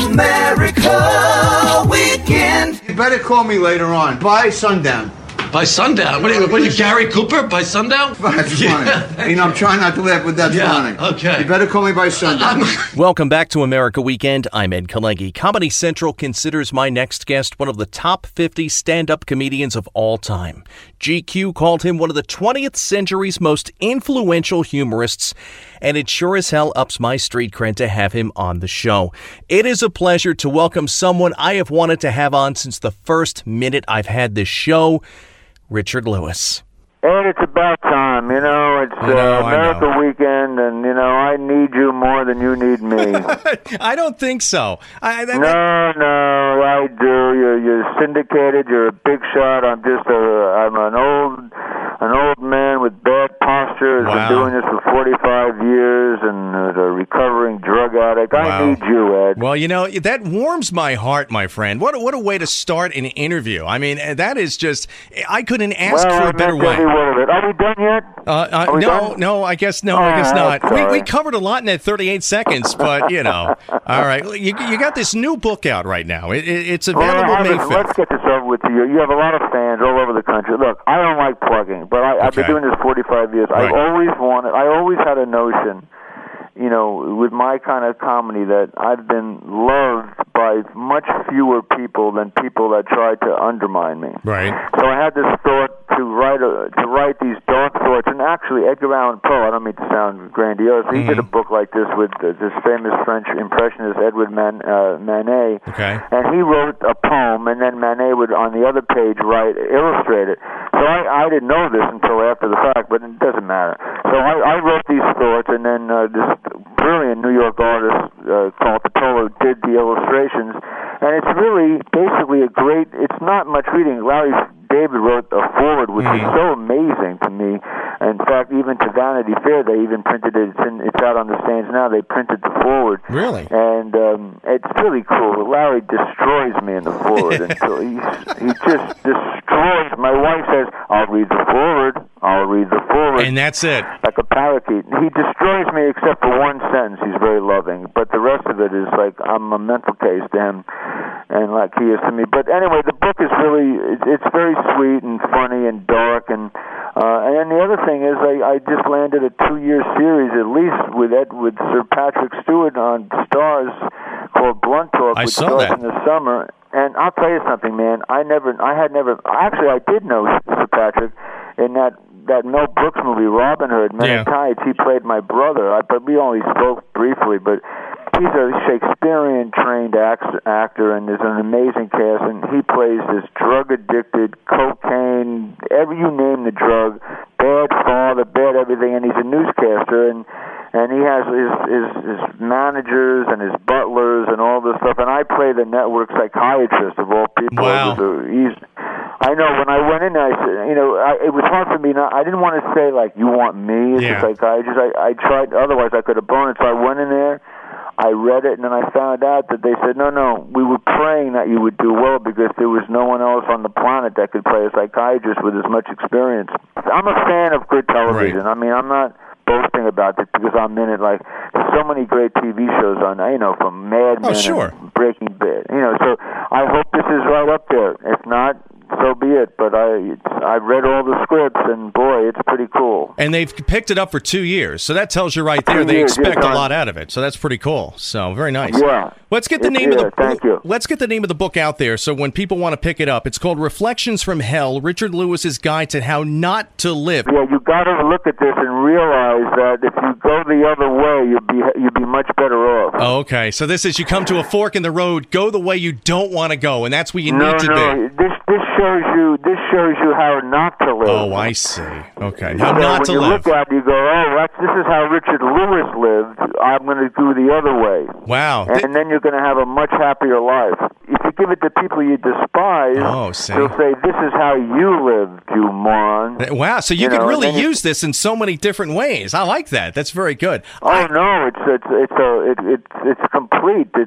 America Weekend. You better call me later on. By sundown. By sundown? What are you, Gary Cooper? By sundown? That's funny. You know, I'm trying not to laugh, but that's funny. Okay. You better call me by sundown. Welcome back to America Weekend. I'm Ed Kalengi. Comedy Central considers my next guest one of the top 50 stand-up comedians of all time. GQ called him one of the 20th century's most influential humorists, and it sure as hell ups my street cred to have him on the show. It is a pleasure to welcome someone I have wanted to have on since the first minute I've had this show, Richard Lewis. Ed, it's about time. You know, it's America Weekend, and, you know, I need you more than you need me. I don't think so. No, I do. You're syndicated. You're a big shot. I'm an old man with bad posture. I've been doing this for 45 years and a recovering drug addict. I need you, Ed. Well, you know, that warms my heart, my friend. What a way to start an interview. I mean, that is just, I couldn't ask for a better way. Are we done yet? No, I guess not. We covered a lot in that 38 seconds, but, you know. All right. You got this new book out right now. It's available May 5th. Let's get this over with you. You have a lot of fans all over the country. Look, I don't like plugging, but I've been doing this 45 years. Right. I always had a notion, you know, with my kind of comedy that I've been loved by much fewer people than people that tried to undermine me. Right. So I had this thought to write these dark thoughts, and actually Edgar Allan Poe, I don't mean to sound grandiose, he did a book like this with this famous French impressionist Edward Manet, and he wrote a poem, and then Manet would on the other page illustrate it. So I didn't know this until after the fact, but it doesn't matter. So I wrote these thoughts, and then this brilliant New York artist called Patolo did the illustrations, and it's really basically it's not much reading. Larry David wrote a foreword, which is so amazing to me. In fact, even to Vanity Fair, they even printed it. It's out on the stands now. They printed the foreword. Really? And it's really cool. Larry destroys me in the foreword. Until he just destroys. My wife says, I'll read the foreword. And that's it. Like a parakeet. He destroys me except for one sentence. He's very loving. But the rest of it is like I'm a mental case to him, and like he is to me. But anyway, the book is really, it's very sweet and funny and dark. And then the other thing is I just landed a 2-year series at least with Sir Patrick Stewart on Starz called Blunt Talk, which starts in the summer. And I'll tell you something, man. I did know Sir Patrick in that Mel Brooks movie, Robin Hood, Men in Tights. He played my brother, but we only spoke briefly. But he's a Shakespearean-trained actor, and there's an amazing cast. And he plays this drug-addicted, cocaine, you name the drug, bad father, bad everything. And he's a newscaster, and he has his managers and his butlers and all this stuff. And I play the network psychiatrist of all people. Wow. I know when I went in there, I said, you know, it was hard for me. I didn't want to say, like, you want me as a psychiatrist. I tried, otherwise I could have blown it. So I went in there, I read it, and then I found out that they said, no, we were praying that you would do well because there was no one else on the planet that could play a psychiatrist with as much experience. I'm a fan of good television. Right. I mean, I'm not boasting about it because I'm in it. Like, there's so many great TV shows on, you know, from Mad Men and Breaking Bad. You know, so I hope this is right up there. If not, so be it. But I read all the scripts, and boy, it's pretty cool. And they've picked it up for 2 years, so that tells you right there they expect a lot out of it. So that's pretty cool. So very nice. Yeah. Let's get the name of the Let's get the name of the book out there. So when people want to pick it up, it's called Reflections from Hell: Richard Lewis's Guide to How Not to Live. Yeah, you got to look at this and realize that if you go the other way, you'd be much better off. Oh, okay. So this is you come to a fork in the road, go the way you don't want to go, and that's where you need to be. This shows you how not to live. Oh, I see. Okay, how not to live. When you look at it, you go, this is how Richard Lewis lived. I'm going to do the other way. Wow. And then you're going to have a much happier life. If you give it to people you despise, they'll say, this is how you lived, you moron. Wow, so you could really use this in so many different ways. I like that. That's very good. No, it's complete.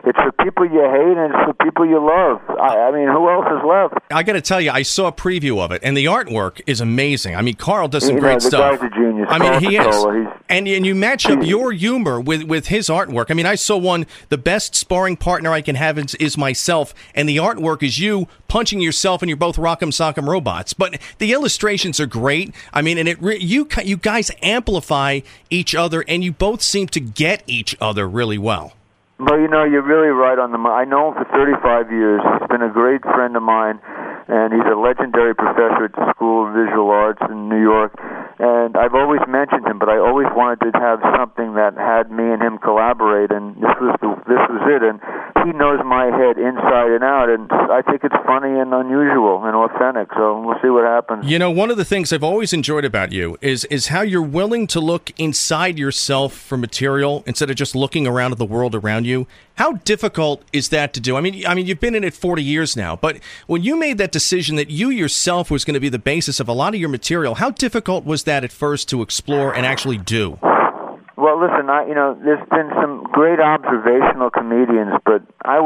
It's for people you hate and it's for people you love. I mean, who else is left? I got to tell you, I saw a preview of it, and the artwork is amazing. I mean, Carl does some great the stuff. Guy's a genius. I mean, Carl he Piccola, is. And you match up your humor with his artwork. I mean, I saw one, the best sparring partner I can have is myself, and the artwork is you punching yourself, and you're both Rock'em Sock'em robots. But the illustrations are great. I mean, and you guys amplify each other, and you both seem to get each other really well. Well, you're really right on the money. I know him for 35 years. He's been a great friend of mine, and he's a legendary professor at the School of Visual Arts in New York. And I've always mentioned him, but I always wanted to have something that had me and him collaborate, and this was it. And he knows my head inside and out, and I think it's funny and unusual and authentic. So we'll see what happens. One of the things I've always enjoyed about you is how you're willing to look inside yourself for material instead of just looking around at the world around you. How difficult is that to do? I mean, you've been in it 40 years now, but when you made that decision that you yourself was going to be the basis of a lot of your material, how difficult was that at first to explore and actually do? Well, listen, there's been some great observational comedians, but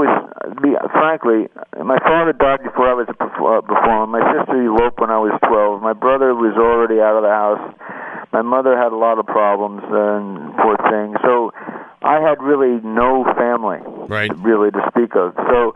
frankly, my father died before I was a performer. My sister eloped when I was 12. My brother was already out of the house. My mother had a lot of problems, and poor thing. So I had really no family, really, to speak of. So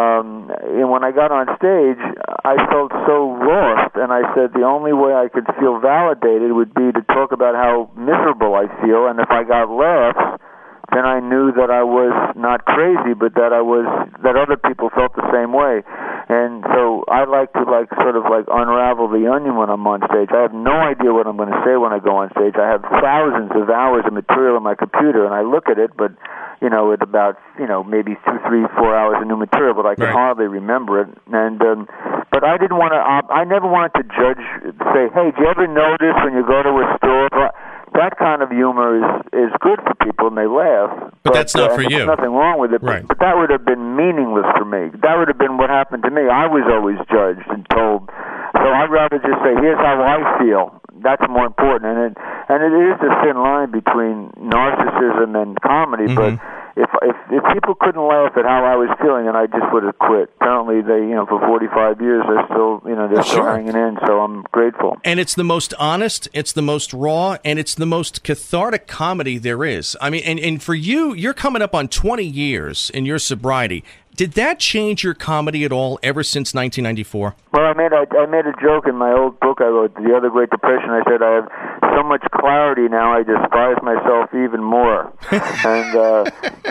and when I got on stage, I felt so lost, and I said the only way I could feel validated would be to talk about how miserable I feel, and if I got laughs, then I knew that I was not crazy, but that other people felt the same way. And so I like to sort of unravel the onion when I'm on stage. I have no idea what I'm going to say when I go on stage. I have thousands of hours of material on my computer, and I look at it, but at about maybe 2, 3, 4 hours of new material, but I can hardly remember it. And but I didn't want to. I never wanted to say, hey, do you ever notice when you go to a store? That kind of humor is good for people, and they laugh. But that's not for you. There's nothing wrong with it. Right. But that would have been meaningless for me. That would have been what happened to me. I was always judged and told. So I'd rather just say, here's how I feel. That's more important. And it is a thin line between narcissism and comedy, but if people couldn't laugh at how I was feeling, then I just would have quit. Apparently, they, for 45 years, they're still hanging in. So I'm grateful. And it's the most honest, it's the most raw, and it's the most cathartic comedy there is. I mean, and for you, you're coming up on 20 years in your sobriety. Did that change your comedy at all ever since 1994? Well, I made a joke in my old book I wrote, The Other Great Depression. I said I have so much clarity now I despise myself even more. And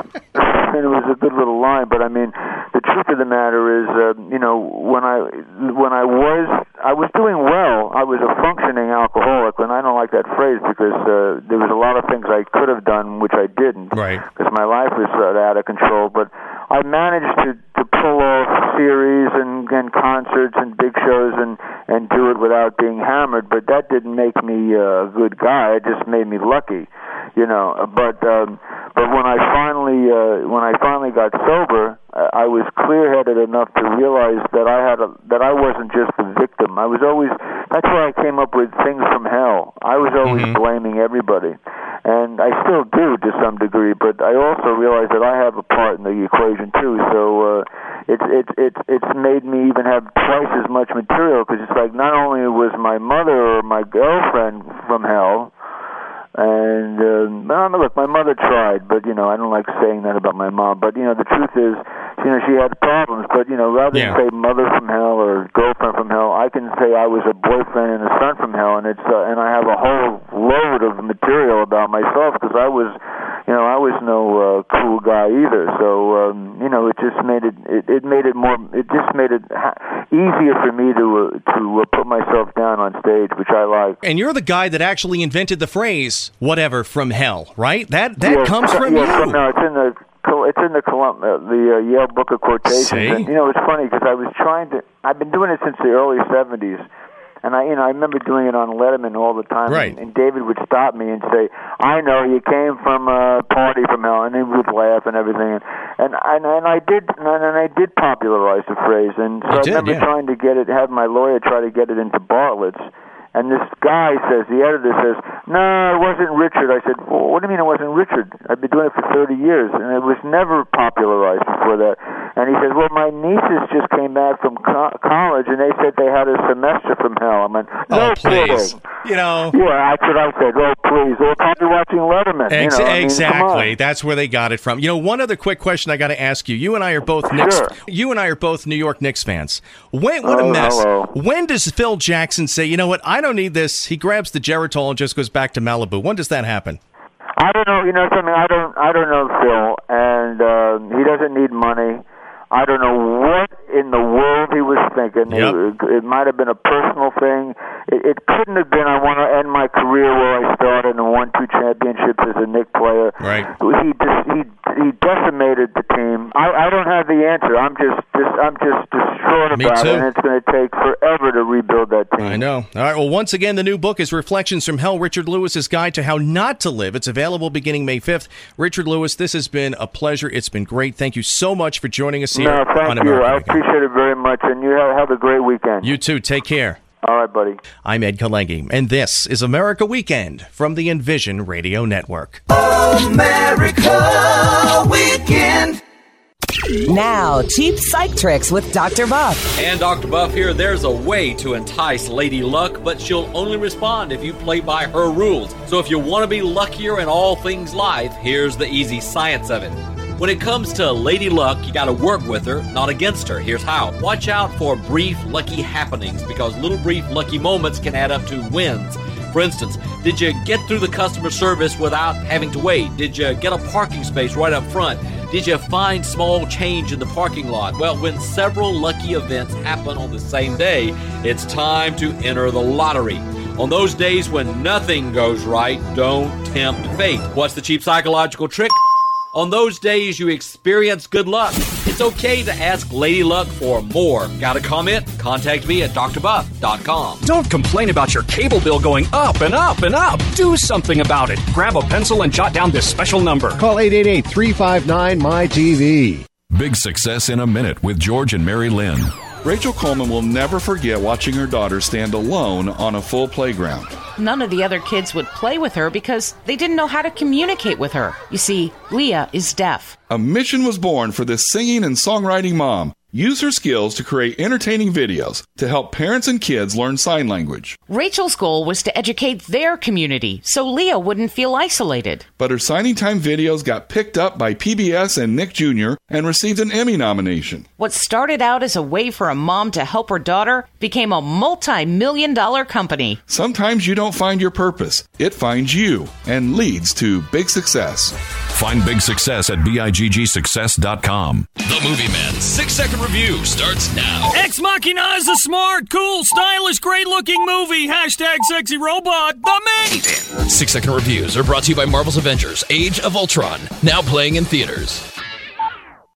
it was a good little line, but I mean, the truth of the matter is, when I was doing well. I was a functioning alcoholic, and I don't like that phrase because there was a lot of things I could have done which I didn't, because my life was out of control. But I managed to pull off series and concerts and big shows and do it without being hammered. But that didn't make me a good guy. It just made me lucky, But when I finally got sober, I was clear-headed enough to realize that I wasn't just the victim. That's why I came up with Things from Hell. I was always blaming everybody. And I still do to some degree, but I also realize that I have a part in the equation too. So it's made me even have twice as much material, because it's like not only was my mother or my girlfriend from hell, and look, my mother tried, but I don't like saying that about my mom. But the truth is, she had problems. But rather than say mother from hell or girlfriend from hell, I can say I was a boyfriend and a son from hell, and and I have a whole load of material about myself, because I was no cool guy either. So it just made it easier for me to put myself down on stage, which I like. And you're the guy that actually invented the phrase "whatever from hell," right? That comes from you. No, it's in the Yale Book of Quotations. See? And it's funny because I've been doing it since the early 70s. And I remember doing it on Letterman all the time. Right. And David would stop me and say, "I know you came from a party from hell," and he would laugh and everything. And I did popularize the phrase. And so I remember trying to have my lawyer try to get it into Bartlett's. And this guy says, the editor says, no, it wasn't Richard. I said, well, what do you mean it wasn't Richard? I've been doing it for 30 years, and it was never popularized before that. And he says, well, my nieces just came back from college, and they said they had a semester from hell. I went, no, please. kidding. Yeah, that's what I said. Oh, please. They're probably watching Letterman. Exactly. That's where they got it from. One other quick question I got to ask you. You and I are both Knicks. Sure. You and I are both New York Knicks fans. What a mess. Hello. When does Phil Jackson say, you know what, I don't need this? He grabs the Geritol and just goes back to Malibu. When does that happen? I don't know. You know something? I don't know Phil, and he doesn't need money. I don't know what in the world he was thinking. Yep. It might have been a personal thing. It couldn't have been, I want to end my career where I started and won 2 championships as a Knicks player. Right. He decimated the team. I don't have the answer. I'm just distraught about it, and it's going to take forever to rebuild that team. I know. All right, well, once again, the new book is Reflections from Hell, Richard Lewis's Guide to How Not to Live. It's available beginning May 5th. Richard Lewis, this has been a pleasure. It's been great. Thank you so much for joining us here on America you. I Weekend. appreciate it very much, and you have a great weekend. You too. Take care. All right, buddy. I'm Ed Kalengi, and this is America Weekend from the Envision Radio Network. America Weekend. Now, cheap psych tricks with Dr. Buff. And Dr. Buff here. There's a way to entice Lady Luck, but she'll only respond if you play by her rules. So if you want to be luckier in all things life, here's the easy science of it. When it comes to Lady Luck, you got to work with her, not against her. Here's how. Watch out for brief lucky happenings, because little brief lucky moments can add up to wins. For instance, did you get through the customer service without having to wait? Did you get a parking space right up front? Did you find small change in the parking lot? Well, when several lucky events happen on the same day, it's time to enter the lottery. On those days when nothing goes right, don't tempt fate. What's the cheap psychological trick? On those days you experience good luck. It's okay to ask Lady Luck for more. Got a comment? Contact me at drbuff.com. Don't complain about your cable bill going up and up and up. Do something about it. Grab a pencil and jot down this special number. Call 888-359-MY-TV. Big Success in a Minute with George and Mary Lynn. Rachel Coleman will never forget watching her daughter stand alone on a full playground. None of the other kids would play with her because they didn't know how to communicate with her. You see, Leah is deaf. A mission was born for this singing and songwriting mom. Use her skills to create entertaining videos to help parents and kids learn sign language. Rachel's goal was to educate their community so Leah wouldn't feel isolated. But her signing time videos got picked up by PBS and Nick Jr. and received an Emmy nomination. What started out as a way for a mom to help her daughter became a multi-million-dollar company. Sometimes you don't find your purpose. It finds you and leads to big success. Find big success at biggsuccess.com. The Movie Man 6-second review starts now. Ex Machina is a smart, cool, stylish, great-looking movie. #sexy robot, the main. 6-second reviews are brought to you by Marvel's Avengers: Age of Ultron, now playing in theaters.